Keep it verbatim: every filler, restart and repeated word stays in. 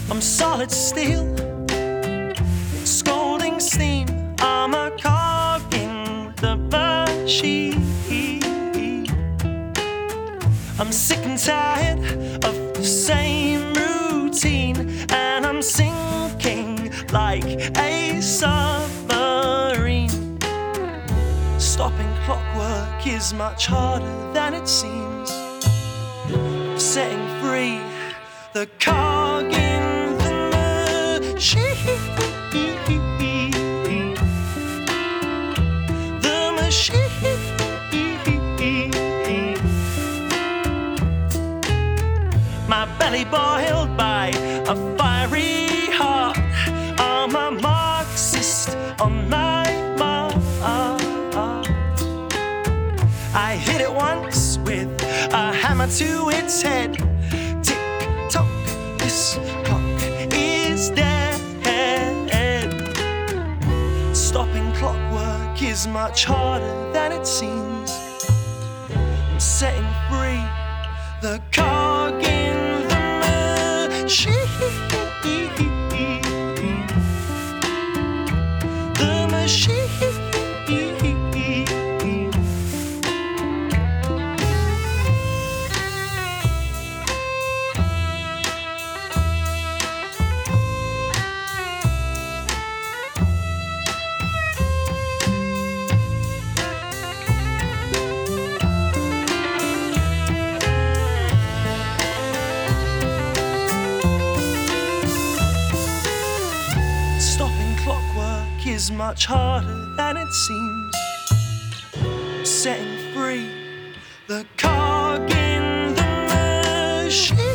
I'm solid steel, scalding steam. I'm a cog in the machine. I'm sick and tired of the same routine, and I'm sinking like a submarine. Stopping clockwork is much harder than it seems. Setting free the cog in the machine. The machine. My belly boiled by a fiery heart. I'm a Marxist on my mark. I hit it once with a hammer to its head. Tick tock, this clock is dead. Stopping clockwork is much harder than it seems. I'm setting free the cog in the machine. The machine. Stopping clockwork is much harder than it seems. Setting free the cog in the machine.